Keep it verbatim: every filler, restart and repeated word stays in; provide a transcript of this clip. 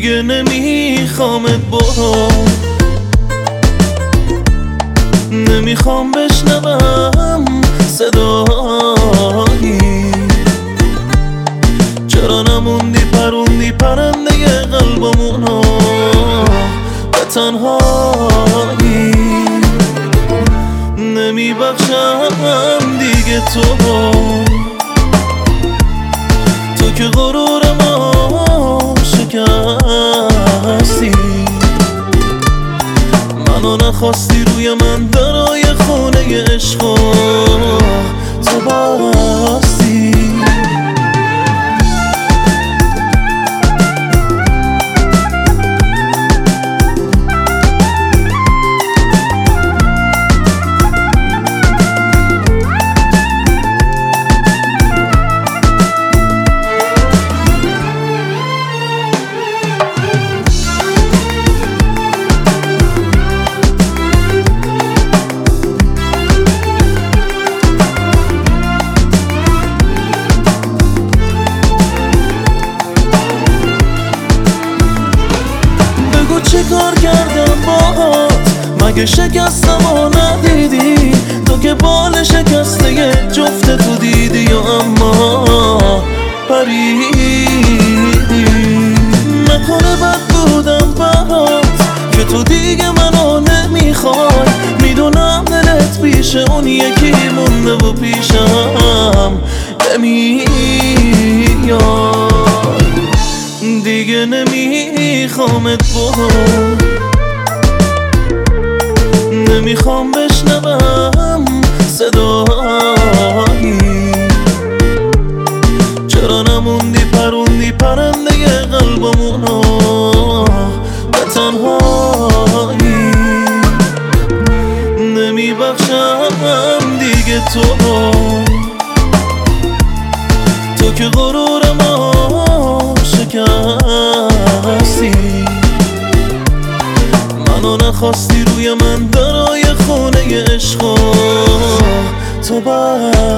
دیگه نمیخوامت برو، نمیخوام بشنوم صدایی. چرا نموندی پروندی پرنده قلبمونو به تنهایی. نمیبخشم دیگه تو تو که غرور ما شکستی. منو نخواستی روی من درای خونه عشقا تو بستی. چه کار کردم باهات مگه شکستم و ندیدی؟ تو که بال شکسته یه جفت تو دیدی و اما پریدی. نکنه بد بودم برات که تو دیگه منو نمیخوای. میدونم دلت پیش اون یکی مونده و پیشم نمیای. دیگه نمیخوامت برو، نمیخوام بشنوم صدایی. چرا نموندی پروندی پرنده قلبمونو به تنهایی. نمیبخشم دیگه تو تو که غرور ما شکستی. منو نخواستی روی من درای خونه عشقا تو بستی.